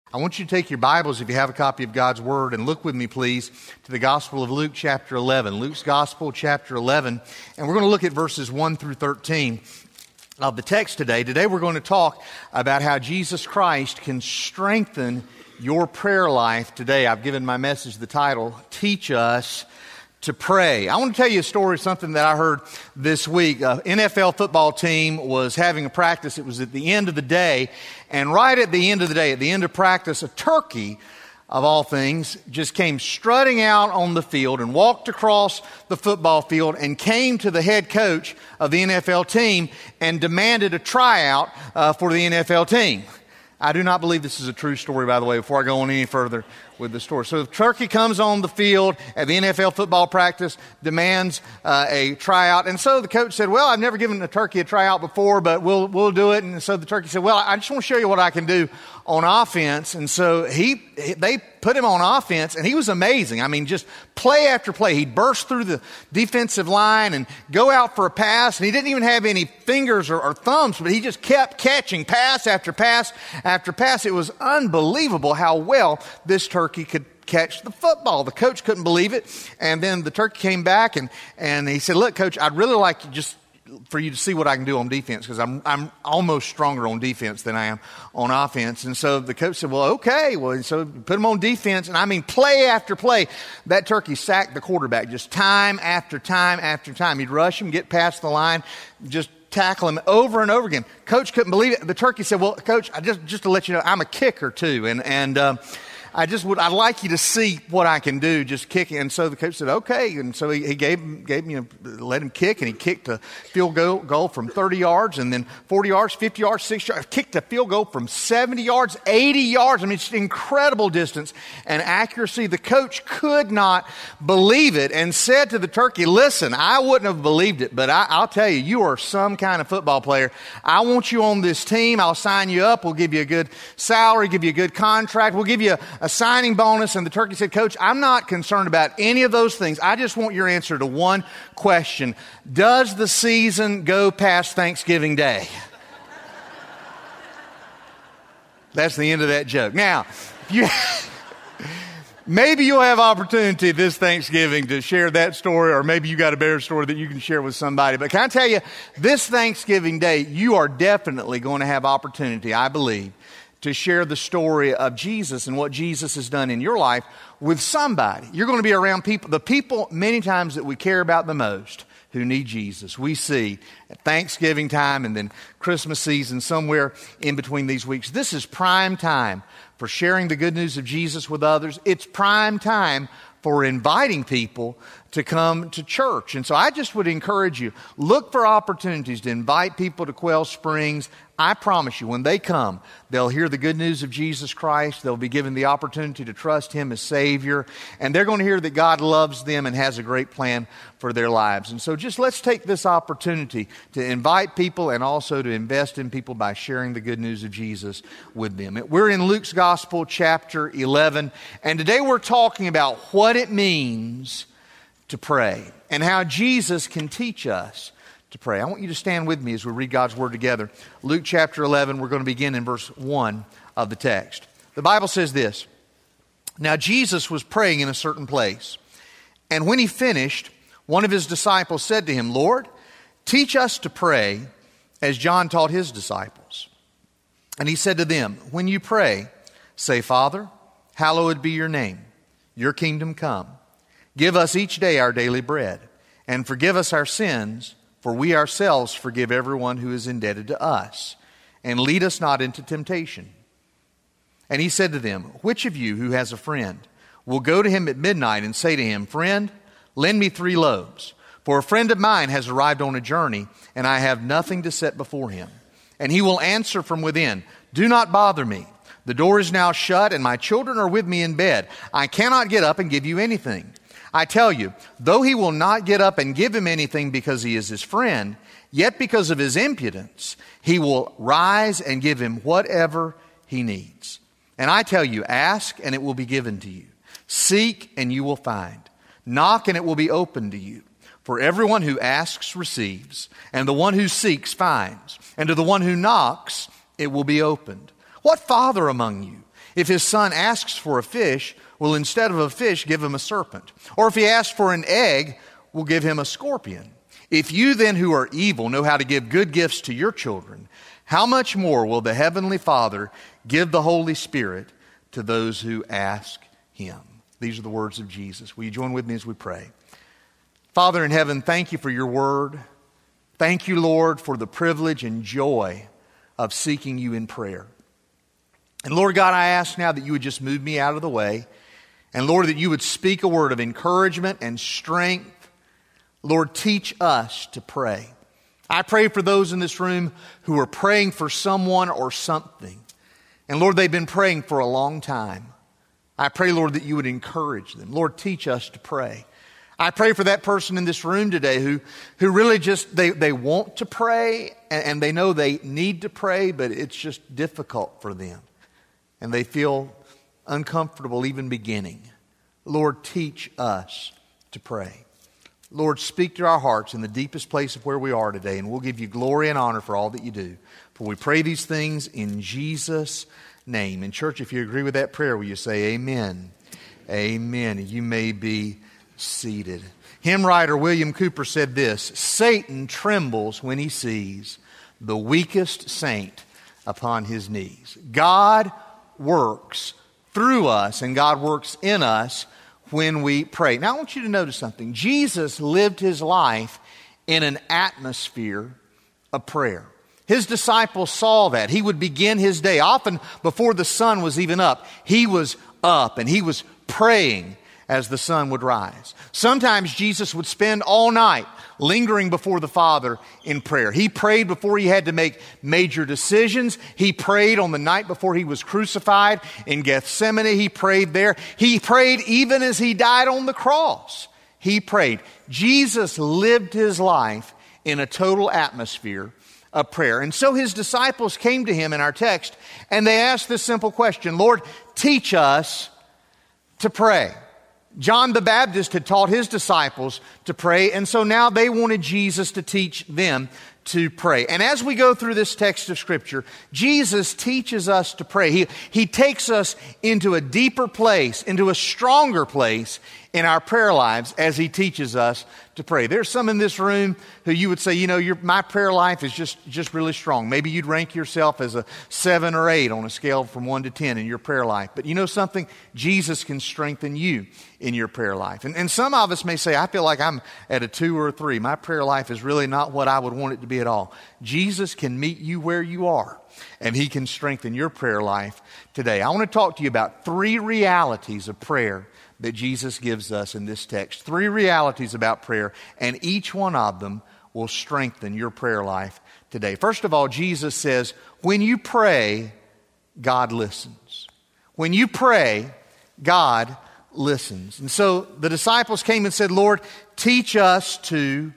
I want you to take your Bibles, if you have a copy of God's Word, and look with me, please, to the Gospel of Luke, chapter 11. Luke's Gospel, chapter 11, and we're going to look at verses 1 through 13 of the text today. Today we're going to talk about how Jesus Christ can strengthen your prayer life today. I've given my message the title, Teach Us to Pray. I want to tell you a story, something that I heard this week. An NFL football team was having a practice. It was at the end of the day, and right at the end of the day, at the end of practice, a turkey, of all things, just came strutting out on the field and walked across the football field and came to the head coach of the NFL team and demanded a tryout for the NFL team. I do not believe this is a true story, by the way, before I go on any further with the story. So the turkey comes on the field at the NFL football practice, demands a tryout. And so the coach said, well, I've never given a turkey a tryout before, but we'll do it. And so the turkey said, well, I just want to show you what I can do on offense. And so they put him on offense, and he was amazing. I mean, just play after play. He'd burst through the defensive line and go out for a pass, and he didn't even have any fingers or thumbs, but he just kept catching pass after pass after pass. It was unbelievable how well this turkey could catch the football. The coach couldn't believe it, and then the turkey came back, and he said, look, Coach, I'd really like for you to see what I can do on defense, because I'm almost stronger on defense than I am on offense. And so the coach said, well, okay. Well, so put him on defense, and I mean, play after play, that turkey sacked the quarterback just time after time after time. He'd rush him, get past the line, just tackle him over and over again. Coach couldn't believe it. The turkey said, well, Coach, just to let you know, I'm a kicker too, and I'd like you to see what I can do, just kicking. And so the coach said, okay. And so he let him kick, and he kicked a field goal from 30 yards, and then 40 yards, 50 yards, 60 yards, kicked a field goal from 70 yards, 80 yards. I mean, it's incredible distance and accuracy. The coach could not believe it and said to the turkey, listen, I wouldn't have believed it, but I'll tell you, you are some kind of football player. I want you on this team. I'll sign you up. We'll give you a good salary, give you a good contract. We'll give you a signing bonus. And the turkey said, Coach, I'm not concerned about any of those things. I just want your answer to one question. Does the season go past Thanksgiving Day? That's the end of that joke. Now, maybe you'll have opportunity this Thanksgiving to share that story, or maybe you got a better story that you can share with somebody. But can I tell you, this Thanksgiving Day, you are definitely going to have opportunity, I believe, to share the story of Jesus and what Jesus has done in your life with somebody. You're going to be around the people many times that we care about the most, who need Jesus. We see at Thanksgiving time and then Christmas season, somewhere in between these weeks. This is prime time for sharing the good news of Jesus with others. It's prime time for inviting people to come to church. And so I just would encourage you, look for opportunities to invite people to Quail Springs. I promise you, when they come, they'll hear the good news of Jesus Christ. They'll be given the opportunity to trust Him as Savior. And they're going to hear that God loves them and has a great plan for their lives. And so just let's take this opportunity to invite people and also to invest in people by sharing the good news of Jesus with them. We're in Luke's Gospel, chapter 11. And today we're talking about what it means to pray and how Jesus can teach us to pray. I want you to stand with me as we read God's Word together. Luke chapter 11, we're going to begin in verse 1 of the text. The Bible says this, Now Jesus was praying in a certain place, and when He finished, one of His disciples said to Him, Lord, teach us to pray as John taught his disciples. And He said to them, When you pray, say, Father, hallowed be your name. Your kingdom come. Give us each day our daily bread, and forgive us our sins, for we ourselves forgive everyone who is indebted to us. And lead us not into temptation. And He said to them, Which of you who has a friend will go to him at midnight and say to him, Friend, lend me 3 loaves, for a friend of mine has arrived on a journey, and I have nothing to set before him. And he will answer from within, Do not bother me. The door is now shut, and my children are with me in bed. I cannot get up and give you anything. I tell you, though he will not get up and give him anything because he is his friend, yet because of his impudence, he will rise and give him whatever he needs. And I tell you, ask and it will be given to you. Seek and you will find. Knock and it will be opened to you. For everyone who asks receives, and the one who seeks finds, and to the one who knocks it will be opened. What father among you, If his son asks for a fish, we'll instead of a fish give him a serpent. Or if he asks for an egg, we'll give him a scorpion. If you then who are evil know how to give good gifts to your children, how much more will the Heavenly Father give the Holy Spirit to those who ask him? These are the words of Jesus. Will you join with me as we pray? Father in heaven, thank you for your word. Thank you, Lord, for the privilege and joy of seeking you in prayer. And Lord God, I ask now that you would just move me out of the way. And Lord, that you would speak a word of encouragement and strength. Lord, teach us to pray. I pray for those in this room who are praying for someone or something. And Lord, they've been praying for a long time. I pray, Lord, that you would encourage them. Lord, teach us to pray. I pray for that person in this room today who really just, they want to pray and they know they need to pray, but it's just difficult for them. And they feel uncomfortable even beginning. Lord, teach us to pray. Lord, speak to our hearts in the deepest place of where we are today, and we'll give you glory and honor for all that you do. For we pray these things in Jesus' name. And church, if you agree with that prayer, will you say amen? Amen. You may be seated. Hymn writer William Cooper said this: Satan trembles when he sees the weakest saint upon his knees. God works through us and God works in us when we pray. Now I want you to notice something. Jesus lived his life in an atmosphere of prayer. His disciples saw that. He would begin his day, often before the sun was even up. He was up and he was praying as the sun would rise. Sometimes Jesus would spend all night lingering before the Father in prayer. He prayed before he had to make major decisions. He prayed on the night before he was crucified in Gethsemane. He prayed there. He prayed even as he died on the cross. He prayed. Jesus lived his life in a total atmosphere of prayer. And so his disciples came to him in our text and they asked this simple question: Lord, teach us to pray. John the Baptist had taught his disciples to pray, and so now they wanted Jesus to teach them to pray. And as we go through this text of Scripture, Jesus teaches us to pray. He takes us into a deeper place, into a stronger place in our prayer lives as he teaches us to pray. There's some in this room who you would say, you know, my prayer life is just really strong. Maybe you'd rank yourself as a 7 or 8 on a scale from 1 to 10 in your prayer life. But you know something? Jesus can strengthen you in your prayer life. And some of us may say, I feel like I'm at a 2 or a 3. My prayer life is really not what I would want it to be at all. Jesus can meet you where you are, and he can strengthen your prayer life today. I want to talk to you about 3 realities of prayer that Jesus gives us in this text. 3 realities about prayer, and each one of them will strengthen your prayer life today. First of all, Jesus says, when you pray, God listens. When you pray, God listens. And so the disciples came and said, Lord, teach us to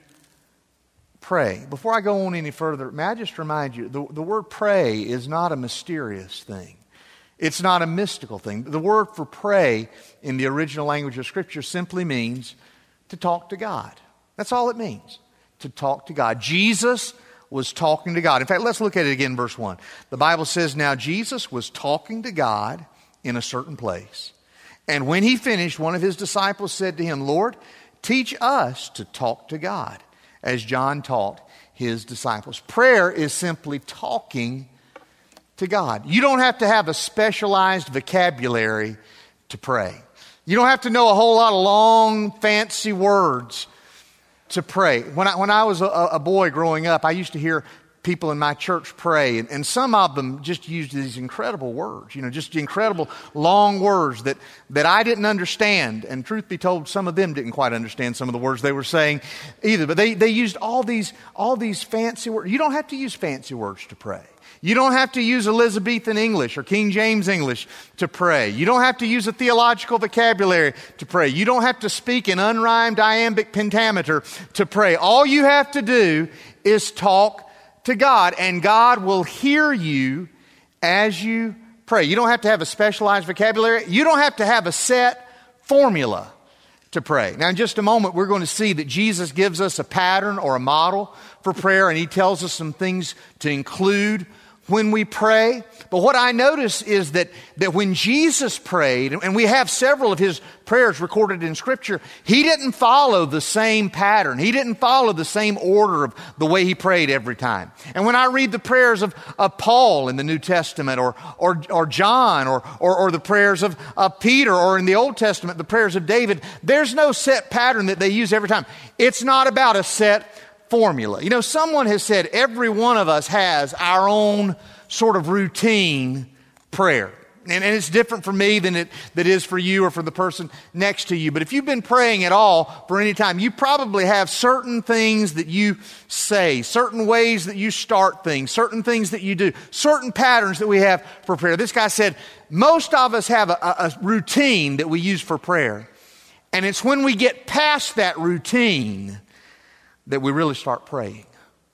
pray. Before I go on any further, may I just remind you, the word pray is not a mysterious thing. It's not a mystical thing. The word for pray in the original language of Scripture simply means to talk to God. That's all it means, to talk to God. Jesus was talking to God. In fact, let's look at it again, verse 1. The Bible says, now Jesus was talking to God in a certain place. And when he finished, one of his disciples said to him, Lord, teach us to talk to God, as John taught his disciples. Prayer is simply talking to God. You don't have to have a specialized vocabulary to pray. You don't have to know a whole lot of long, fancy words to pray. When I was a boy growing up, I used to hear people in my church pray, and some of them just used these incredible words, just incredible long words that I didn't understand. And truth be told, some of them didn't quite understand some of the words they were saying either. But they used all these fancy words. You don't have to use fancy words to pray. You don't have to use Elizabethan English or King James English to pray. You don't have to use a theological vocabulary to pray. You don't have to speak in unrhymed iambic pentameter to pray. All you have to do is talk to God, and God will hear you as you pray. You don't have to have a specialized vocabulary. You don't have to have a set formula to pray. Now, in just a moment, we're going to see that Jesus gives us a pattern or a model for prayer, and he tells us some things to include when we pray. But what I notice is that when Jesus prayed, and we have several of his prayers recorded in Scripture, he didn't follow the same pattern. He didn't follow the same order of the way he prayed every time. And when I read the prayers of Paul in the New Testament, or John, or the prayers of Peter, or in the Old Testament, the prayers of David, there's no set pattern that they use every time. It's not about a set formula. You know, someone has said every one of us has our own sort of routine prayer. And it's different for me than it is for you or for the person next to you. But if you've been praying at all for any time, you probably have certain things that you say, certain ways that you start things, certain things that you do, certain patterns that we have for prayer. This guy said, most of us have a routine that we use for prayer. And it's when we get past that routine that we really start praying.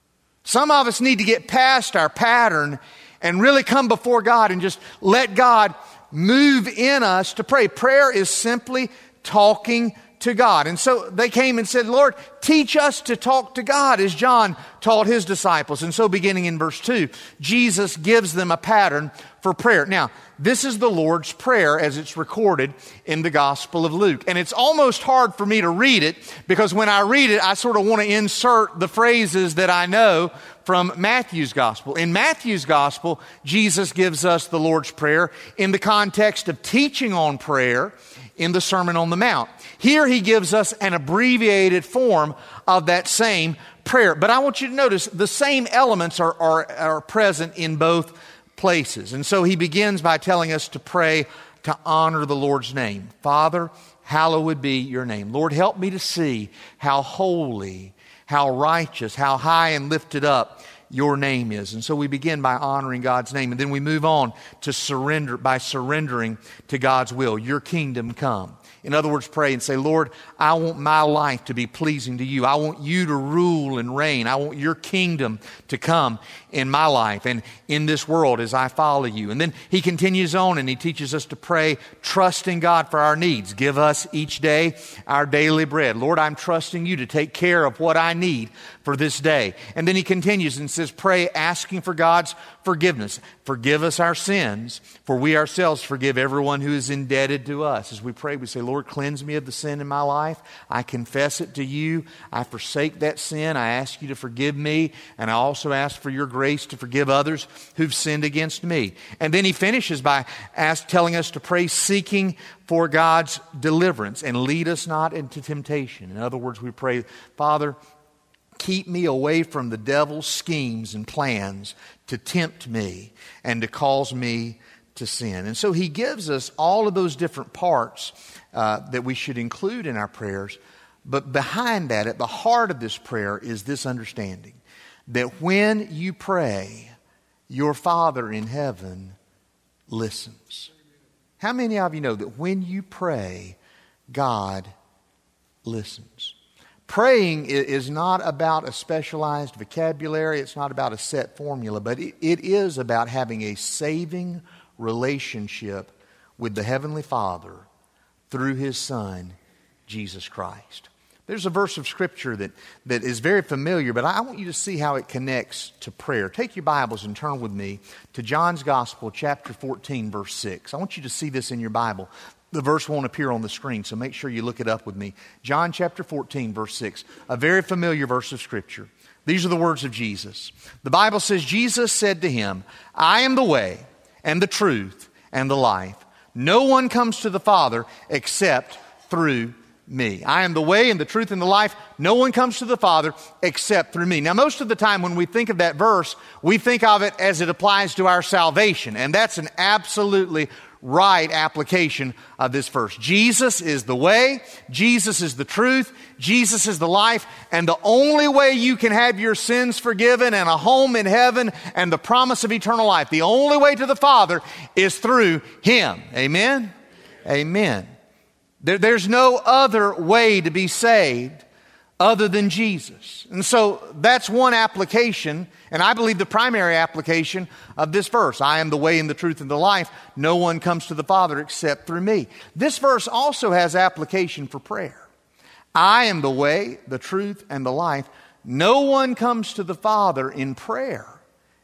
Some of us need to get past our pattern and really come before God and just let God move in us to pray. Prayer is simply talking to God. And so they came and said, Lord, teach us to talk to God as John taught his disciples. And so beginning in verse 2, Jesus gives them a pattern for prayer. Now, this is the Lord's Prayer as it's recorded in the Gospel of Luke. And it's almost hard for me to read it because when I read it, I sort of want to insert the phrases that I know from Matthew's Gospel. In Matthew's Gospel, Jesus gives us the Lord's Prayer in the context of teaching on prayer in the Sermon on the Mount. Here he gives us an abbreviated form of that same prayer. But I want you to notice the same elements are present in both places. And so he begins by telling us to pray to honor the Lord's name. Father, hallowed be your name. Lord, help me to see how holy, how righteous, how high and lifted up your name is. And so we begin by honoring God's name. And then we move on to surrender by surrendering to God's will. Your kingdom come. In other words, pray and say, Lord, I want my life to be pleasing to you. I want you to rule and reign. I want your kingdom to come in my life and in this world as I follow you. And then he continues on and he teaches us to pray, trusting God for our needs. Give us each day our daily bread. Lord, I'm trusting you to take care of what I need for this day. And then he continues and says, pray asking for God's forgiveness. Forgive us our sins, for we ourselves forgive everyone who is indebted to us. As we pray, we say, Lord, cleanse me of the sin in my life. I confess it to you. I forsake that sin. I ask you to forgive me. And I also ask for your grace to forgive others who've sinned against me. And then he finishes by telling us to pray seeking for God's deliverance and lead us not into temptation. In other words, we pray, Father, keep me away from the devil's schemes and plans to tempt me and to cause me to sin. And so he gives us all of those different parts that we should include in our prayers. But behind that, at the heart of this prayer, is this understanding that when you pray, your Father in heaven listens. How many of you know that when you pray, God listens? Praying is not about a specialized vocabulary. It's not about a set formula, but it is about having a saving relationship with the Heavenly Father through His Son, Jesus Christ. There's a verse of Scripture that is very familiar, but I want you to see how it connects to prayer. Take your Bibles and turn with me to John's Gospel, chapter 14, verse 6. I want you to see this in your Bible. The verse won't appear on the screen, so make sure you look it up with me. John chapter 14, verse 6, a very familiar verse of Scripture. These are the words of Jesus. The Bible says, Jesus said to him, I am the way and the truth and the life. No one comes to the Father except through me. I am the way and the truth and the life. No one comes to the Father except through me. Now, most of the time when we think of that verse, we think of it as it applies to our salvation. And that's an absolutely right application of this verse. Jesus is the way. Jesus is the truth. Jesus is the life. And the only way you can have your sins forgiven and a home in heaven and the promise of eternal life, the only way to the Father is through Him. Amen? Amen. There's no other way to be saved other than Jesus. And so that's one application, and I believe the primary application of this verse. I am the way and the truth and the life. No one comes to the Father except through me. This verse also has application for prayer. I am the way, the truth, and the life. No one comes to the Father in prayer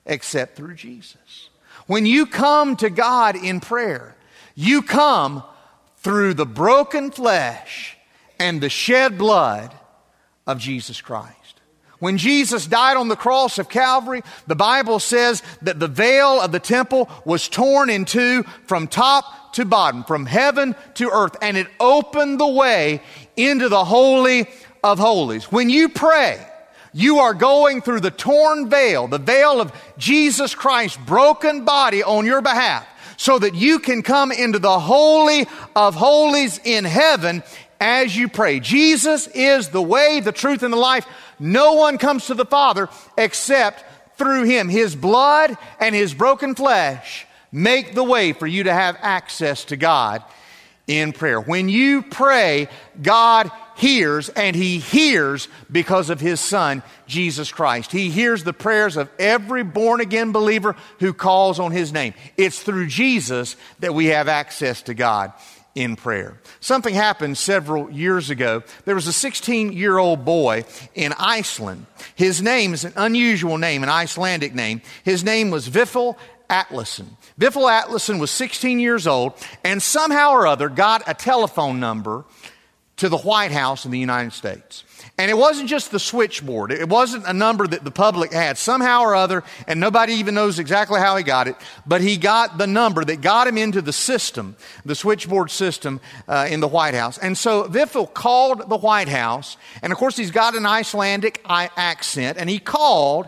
except through Jesus. When you come to God in prayer, you come through the broken flesh and the shed blood of Jesus Christ. When Jesus died on the cross of Calvary, the Bible says that the veil of the temple was torn in two from top to bottom, from heaven to earth, and it opened the way into the Holy of Holies. When you pray, you are going through the torn veil, the veil of Jesus Christ's broken body on your behalf, so that you can come into the Holy of Holies in heaven as you pray. Jesus is the way, the truth, and the life. No one comes to the Father except through Him. His blood and His broken flesh make the way for you to have access to God in prayer. When you pray, God hears, and He hears because of His Son, Jesus Christ. He hears the prayers of every born-again believer who calls on His name. It's through Jesus that we have access to God in prayer. Something happened several years ago. There was a 16-year-old boy in Iceland. His name is an unusual name, an Icelandic name. His name was Vifil Atlason. Vifil Atlason was 16 years old and somehow or other got a telephone number to the White House in the United States. And it wasn't just the switchboard. It wasn't a number that the public had. Somehow or other, and nobody even knows exactly how he got it, but he got the number that got him into the system, the switchboard system in the White House. And so Vifil called the White House, and of course he's got an Icelandic accent, and he called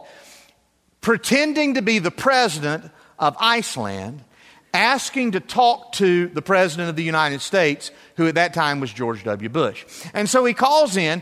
pretending to be the president of Iceland, asking to talk to the President of the United States, who at that time was George W. Bush. And so he calls in,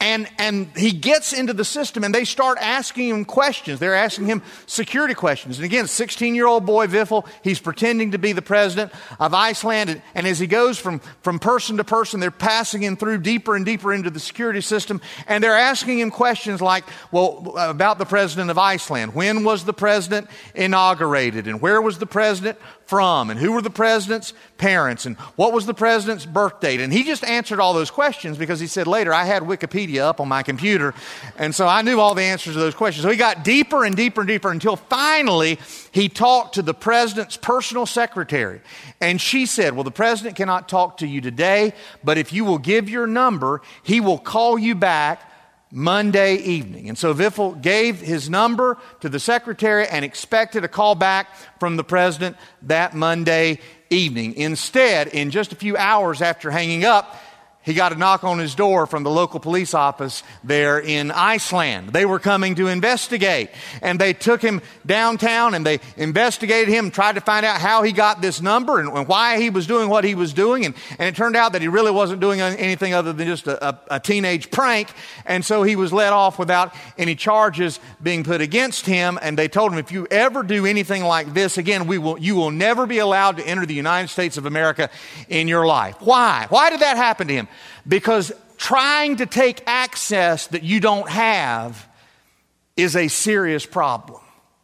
and he gets into the system, and they start asking him questions. They're asking him security questions. And again, 16-year-old boy Vifil, he's pretending to be the president of Iceland. And as he goes from person to person, they're passing him through deeper and deeper into the security system. And they're asking him questions like, well, about the president of Iceland. When was the president inaugurated? And where was the president from? And who were the president's parents? And what was the president's birth date? And he just answered all those questions because he said later, I had Wikipedia up on my computer, and so I knew all the answers to those questions. So he got deeper and deeper and deeper until finally he talked to the president's personal secretary. And she said, well, the president cannot talk to you today, but if you will give your number, he will call you back Monday evening. And so Vifil gave his number to the secretary and expected a call back from the president that Monday evening. Instead, in just a few hours after hanging up, he got a knock on his door from the local police office there in Iceland. They were coming to investigate, and they took him downtown and they investigated him, tried to find out how he got this number and why he was doing what he was doing. And it turned out that he really wasn't doing anything other than just a teenage prank. And so he was let off without any charges being put against him. And they told him, if you ever do anything like this again, you will never be allowed to enter the United States of America in your life. Why? Why did that happen to him? Because trying to take access that you don't have is a serious problem.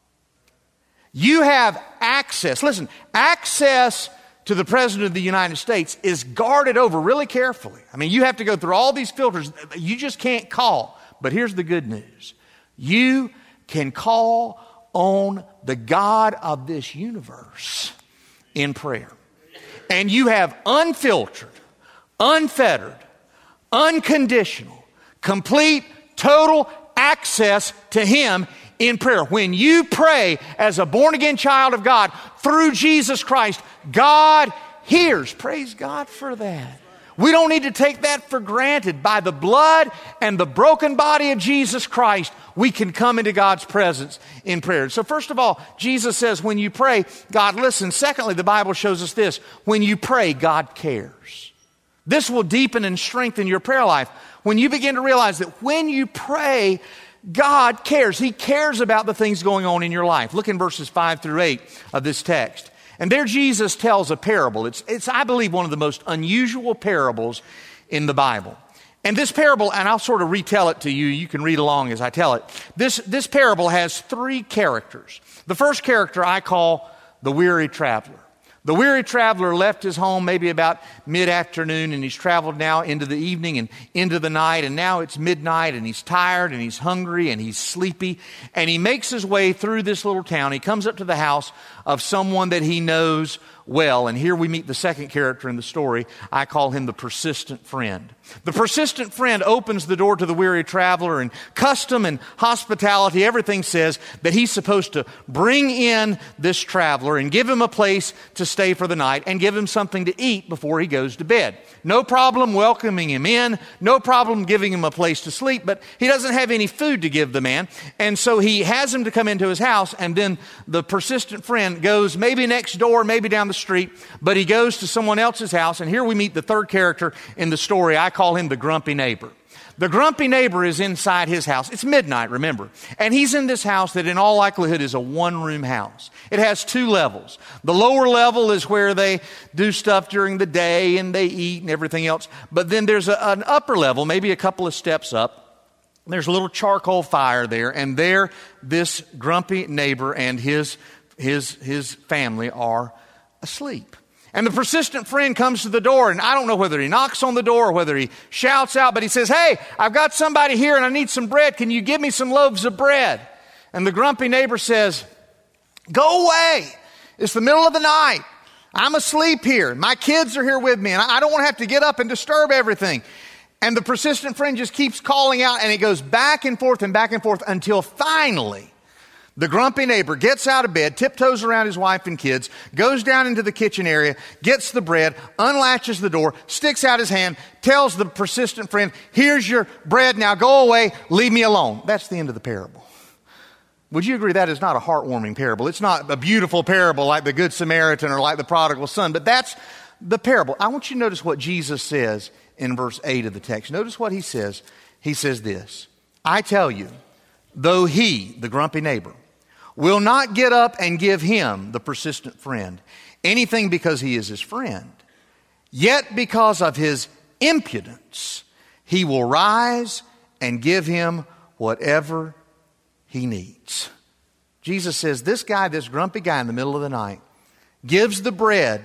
You have access. Listen, access to the President of the United States is guarded over really carefully. I mean, you have to go through all these filters. You just can't call. But here's the good news. You can call on the God of this universe in prayer. And you have unfiltered, unfettered, unconditional, complete, total access to Him in prayer. When you pray as a born-again child of God through Jesus Christ, God hears. Praise God for that. We don't need to take that for granted. By the blood and the broken body of Jesus Christ, we can come into God's presence in prayer. So first of all, Jesus says when you pray, God listens. Secondly, the Bible shows us this. When you pray, God cares. This will deepen and strengthen your prayer life. When you begin to realize that when you pray, God cares. He cares about the things going on in your life. Look in verses 5 through 8 of this text. And there Jesus tells a parable. It's I believe, one of the most unusual parables in the Bible. And this parable, and I'll sort of retell it to you. You can read along as I tell it. This parable has three characters. The first character I call the weary traveler. The weary traveler left his home maybe about mid-afternoon, and he's traveled now into the evening and into the night, and now it's midnight, and he's tired, and he's hungry, and he's sleepy, and he makes his way through this little town. He comes up to the house of someone that he knows well, and here we meet the second character in the story. I call him the persistent friend. The persistent friend opens the door to the weary traveler, and custom and hospitality, everything says that he's supposed to bring in this traveler and give him a place to stay for the night and give him something to eat before he goes to bed. No problem welcoming him in, no problem giving him a place to sleep, but he doesn't have any food to give the man, and so he has him to come into his house, and then the persistent friend goes maybe next door, maybe down the street, but he goes to someone else's house, and here we meet the third character in the story. I call him the grumpy neighbor. The grumpy neighbor is inside his house. It's midnight, remember. And he's in this house that in all likelihood is a one-room house. It has 2 levels. The lower level is where they do stuff during the day and they eat and everything else. But then there's an upper level, maybe a couple of steps up. There's a little charcoal fire there, and there this grumpy neighbor and his family are asleep. And the persistent friend comes to the door, and I don't know whether he knocks on the door or whether he shouts out, but he says, "Hey, I've got somebody here and I need some bread. Can you give me some loaves of bread?" And the grumpy neighbor says, "Go away. It's the middle of the night. I'm asleep here. My kids are here with me, and I don't want to have to get up and disturb everything." And the persistent friend just keeps calling out, and it goes back and forth until finally the grumpy neighbor gets out of bed, tiptoes around his wife and kids, goes down into the kitchen area, gets the bread, unlatches the door, sticks out his hand, tells the persistent friend, "Here's your bread, now go away, leave me alone." That's the end of the parable. Would you agree that is not a heartwarming parable? It's not a beautiful parable like the Good Samaritan or like the prodigal son, but that's the parable. I want you to notice what Jesus says in verse 8 of the text. Notice what he says. He says this, "I tell you, though he," the grumpy neighbor, "will not get up and give him," the persistent friend, "anything because he is his friend, yet because of his impudence, he will rise and give him whatever he needs." Jesus says this guy, this grumpy guy in the middle of the night, gives the bread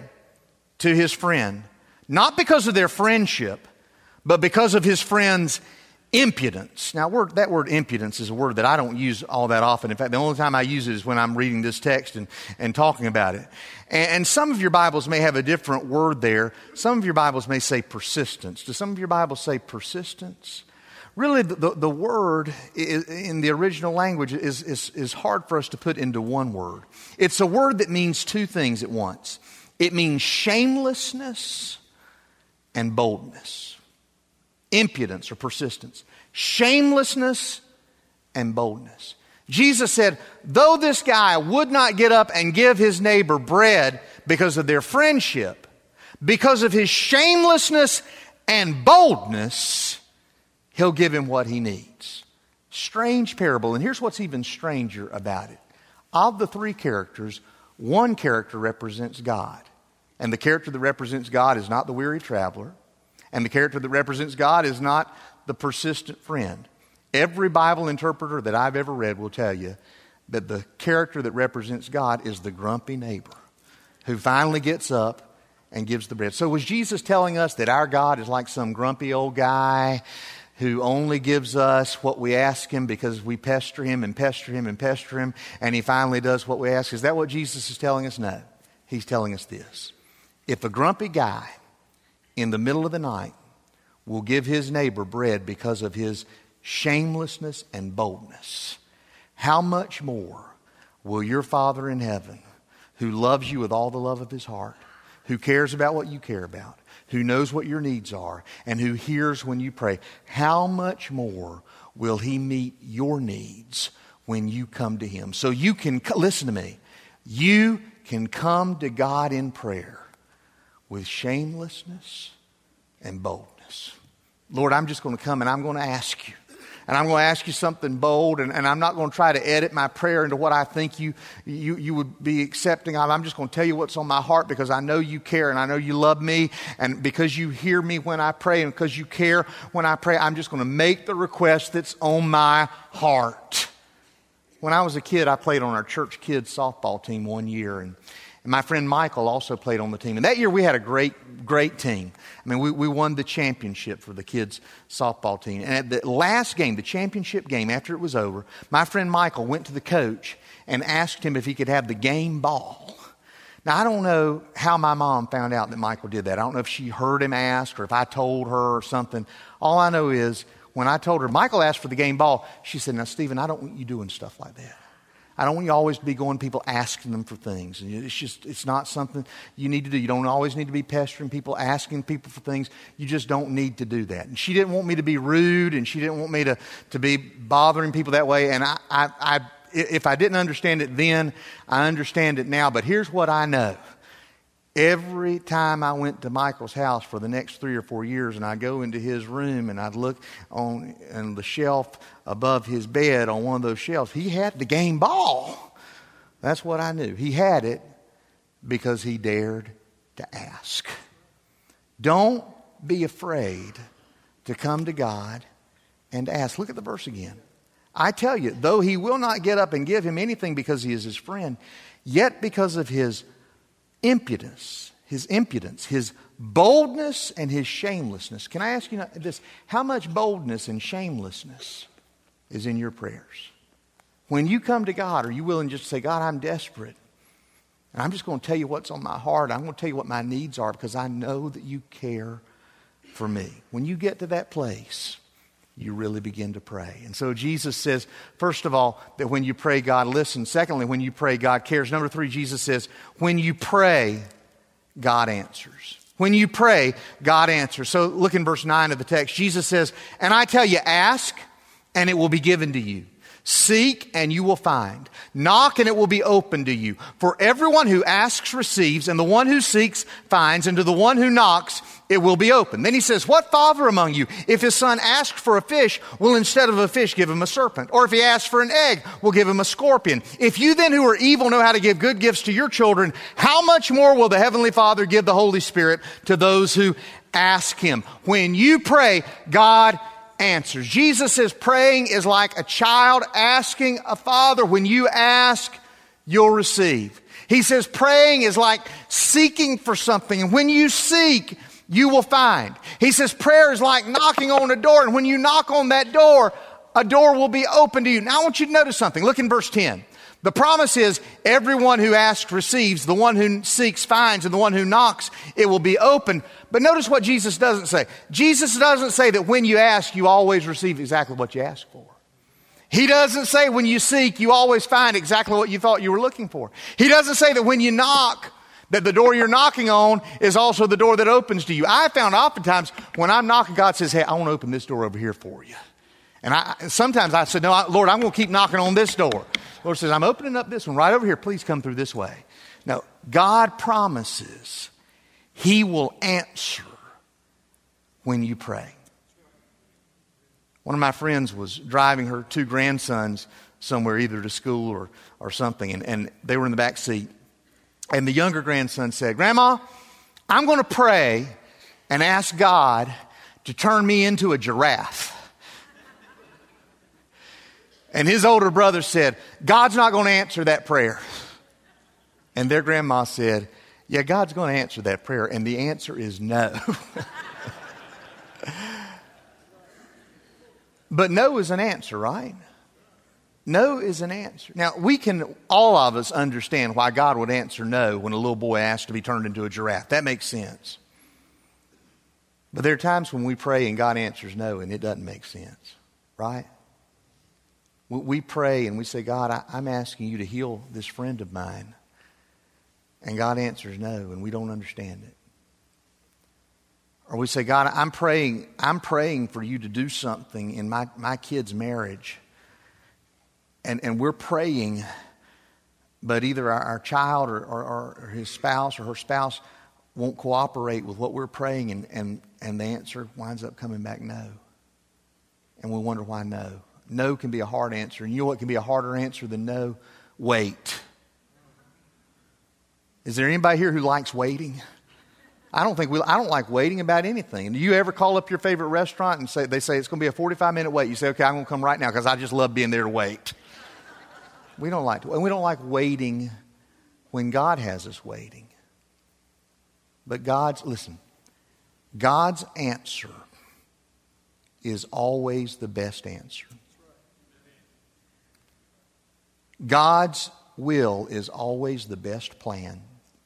to his friend, not because of their friendship, but because of his friend's impudence. Now, that word impudence is a word that I don't use all that often. In fact, the only time I use it is when I'm reading this text and talking about it. And some of your Bibles may have a different word there. Some of your Bibles may say persistence. Do some of your Bibles say persistence? Really, the word in the original language is hard for us to put into one word. It's a word that means 2 things at once. It means shamelessness and boldness. Impudence or persistence. Shamelessness and boldness. Jesus said, though this guy would not get up and give his neighbor bread because of their friendship, because of his shamelessness and boldness, he'll give him what he needs. Strange parable. And here's what's even stranger about it. Of the 3 characters, one character represents God. And the character that represents God is not the weary traveler. And the character that represents God is not the persistent friend. Every Bible interpreter that I've ever read will tell you that the character that represents God is the grumpy neighbor who finally gets up and gives the bread. So was Jesus telling us that our God is like some grumpy old guy who only gives us what we ask him because we pester him and pester him and pester him, and he finally does what we ask? Is that what Jesus is telling us? No. He's telling us this. If a grumpy guy in the middle of the night will give his neighbor bread because of his shamelessness and boldness, how much more will your Father in heaven, who loves you with all the love of his heart, who cares about what you care about, who knows what your needs are, and who hears when you pray, how much more will he meet your needs when you come to him? So you can, listen to me, you can come to God in prayer with shamelessness and boldness. Lord, I'm just going to come and I'm going to ask you. And I'm going to ask you something bold, and I'm not going to try to edit my prayer into what I think you would be accepting of. I'm just going to tell you what's on my heart because I know you care and I know you love me. And because you hear me when I pray and because you care when I pray, I'm just going to make the request that's on my heart. When I was a kid, I played on our church kids softball team one year. And my friend Michael also played on the team. And that year we had a great team. I mean, we won the championship for the kids' softball team. And at the last game, the championship game, after it was over, my friend Michael went to the coach and asked him if he could have the game ball. Now, I don't know how my mom found out that Michael did that. I don't know if she heard him ask or if I told her or something. All I know is when I told her, Michael asked for the game ball, she said, now, Stephen, I don't want you doing stuff like that. I don't want you always to be going to people asking them for things. And it's not something you need to do. You don't always need to be pestering people, asking people for things. You just don't need to do that. And she didn't want me to be rude, and she didn't want me to be bothering people that way. And if I didn't understand it then, I understand it now. But here's what I know. Every time I went to Michael's house for the next 3 or 4 years, and I'd go into his room and I'd look on the shelf above his bed on one of those shelves, he had the game ball. That's what I knew. He had it because he dared to ask. Don't be afraid to come to God and ask. Look at the verse again. I tell you, though he will not get up and give him anything because he is his friend, yet because of his impudence, his boldness, and his shamelessness. Can I ask you this? How much boldness and shamelessness is in your prayers? When you come to God, are you willing just to say, God, I'm desperate, and I'm just going to tell you what's on my heart. I'm going to tell you what my needs are because I know that you care for me. When you get to that place, you really begin to pray. And so Jesus says, first of all, that when you pray, God listens. Secondly, when you pray, God cares. Number 3, Jesus says, when you pray, God answers. When you pray, God answers. So look in verse 9 of the text. Jesus says, and I tell you, ask, and it will be given to you. Seek, and you will find. Knock, and it will be opened to you. For everyone who asks receives, and the one who seeks finds, and to the one who knocks it will be open. Then he says, what father among you, if his son asks for a fish, will instead of a fish give him a serpent? Or if he asks for an egg, will give him a scorpion? If you then who are evil know how to give good gifts to your children, how much more will the Heavenly Father give the Holy Spirit to those who ask him? When you pray, God answers. Jesus says praying is like a child asking a father. When you ask, you'll receive. He says praying is like seeking for something. And when you seek, you will find. He says prayer is like knocking on a door. And when you knock on that door, a door will be open to you. Now I want you to notice something. Look in verse 10. The promise is everyone who asks receives, the one who seeks finds, and the one who knocks, it will be open. But notice what Jesus doesn't say. Jesus doesn't say that when you ask, you always receive exactly what you ask for. He doesn't say when you seek, you always find exactly what you thought you were looking for. He doesn't say that when you knock, that the door you're knocking on is also the door that opens to you. I found oftentimes when I'm knocking, God says, hey, I want to open this door over here for you. And sometimes I said, no, Lord, I'm going to keep knocking on this door. The Lord says, I'm opening up this one right over here. Please come through this way. Now, God promises he will answer when you pray. One of my friends was driving her 2 grandsons somewhere, either to school or something, and they were in the back seat. And the younger grandson said, Grandma, I'm going to pray and ask God to turn me into a giraffe. And his older brother said, God's not going to answer that prayer. And their grandma said, yeah, God's going to answer that prayer. And the answer is no. But no is an answer, right? No is an answer. Now, all of us understand why God would answer no when a little boy asks to be turned into a giraffe. That makes sense. But there are times when we pray and God answers no and it doesn't make sense, right? We pray and we say, God, I'm asking you to heal this friend of mine. And God answers no and we don't understand it. Or we say, God, I'm praying for you to do something in my kid's marriage. And we're praying, but either our child or his spouse or her spouse won't cooperate with what we're praying, and the answer winds up coming back no. And we wonder why no. No can be a hard answer. And you know what can be a harder answer than no? Wait. Is there anybody here who likes waiting? I don't like waiting about anything. Do you ever call up your favorite restaurant and they say it's going to be a 45-minute wait? You say, okay, I'm going to come right now because I just love being there to wait. We don't like waiting when God has us waiting. But God's answer is always the best answer. God's will is always the best plan.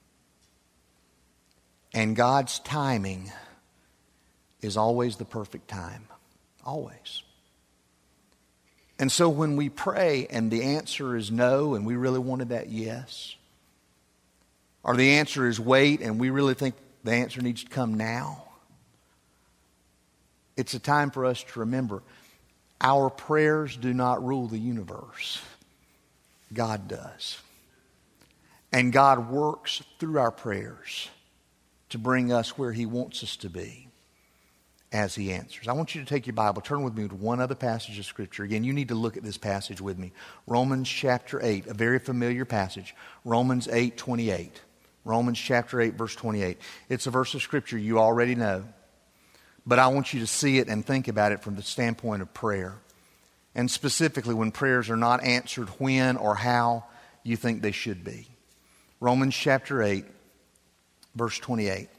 And God's timing is always the perfect time. Always. And so when we pray and the answer is no and we really wanted that yes, or the answer is wait and we really think the answer needs to come now, it's a time for us to remember our prayers do not rule the universe. God does. And God works through our prayers to bring us where He wants us to be as He answers. I want you to take your Bible, turn with me to one other passage of Scripture. Again, you need to look at this passage with me. Romans chapter 8, a very familiar passage. Romans 8:28. Romans chapter 8, verse 28. It's a verse of Scripture you already know. But I want you to see it and think about it from the standpoint of prayer. And specifically when prayers are not answered when or how you think they should be. Romans chapter 8, verse 28.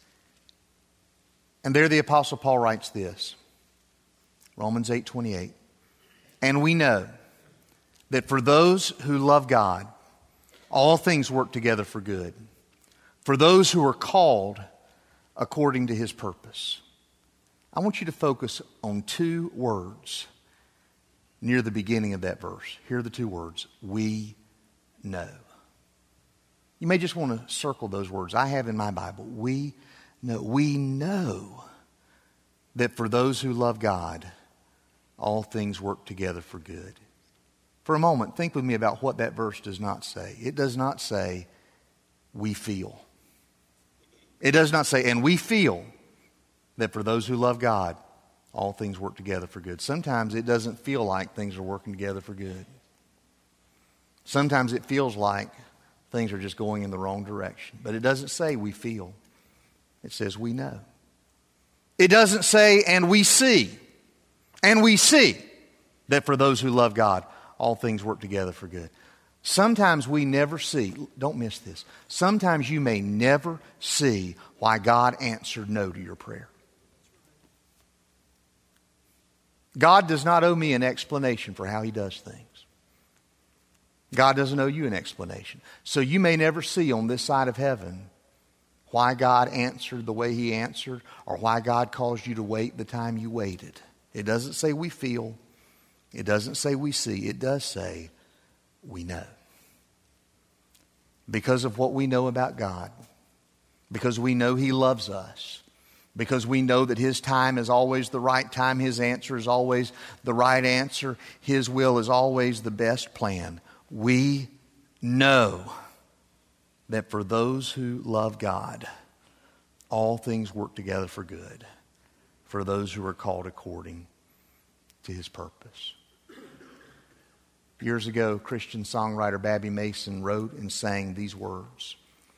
And there the Apostle Paul writes this. Romans 8:28. And we know that for those who love God, all things work together for good. For those who are called according to His purpose. I want you to focus on two words near the beginning of that verse. Here are the two words. We know. You may just want to circle those words. I have in my Bible. We know. We know that for those who love God, all things work together for good. For a moment, think with me about what that verse does not say. It does not say, we feel. It does not say, and we feel that for those who love God, all things work together for good. Sometimes it doesn't feel like things are working together for good. Sometimes it feels like things are just going in the wrong direction. But it doesn't say we feel. It says we know. It doesn't say and we see. And we see that for those who love God, all things work together for good. Sometimes we never see, don't miss this, sometimes you may never see why God answered no to your prayer. God does not owe me an explanation for how He does things. God doesn't owe you an explanation. So you may never see on this side of heaven why God answered the way He answered or why God caused you to wait the time you waited. It doesn't say we feel. It doesn't say we see. It does say we know. Because of what we know about God, because we know He loves us, because we know that His time is always the right time, His answer is always the right answer, His will is always the best plan. We know that for those who love God, all things work together for good, for those who are called according to His purpose. Years ago, Christian songwriter Babby Mason wrote and sang these words.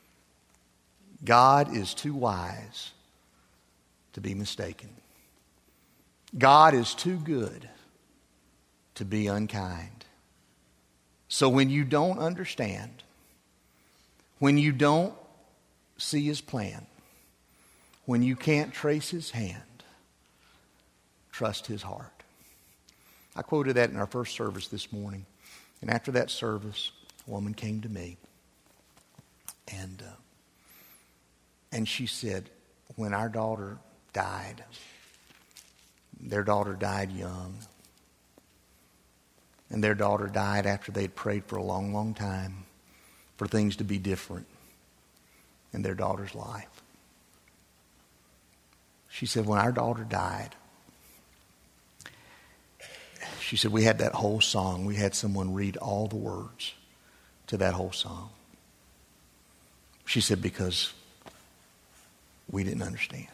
God is too wise to be mistaken. God is too good to be unkind. So when you don't understand, when you don't see His plan, when you can't trace His hand, trust His heart. I quoted that in our first service this morning. And after that service, a woman came to me. And she said, when our daughter died, their daughter died young. And their daughter died after they'd prayed for a long, long time for things to be different in their daughter's life. She said, when our daughter died, she said, we had that whole song. We had someone read all the words to that whole song. She said, because we didn't understand.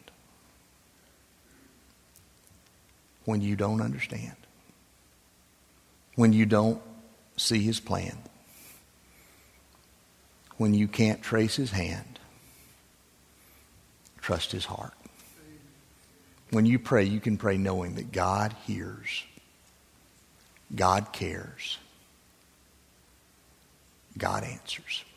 When you don't understand, when you don't see His plan, when you can't trace His hand, trust His heart. When you pray, you can pray knowing that God hears. God cares. God answers.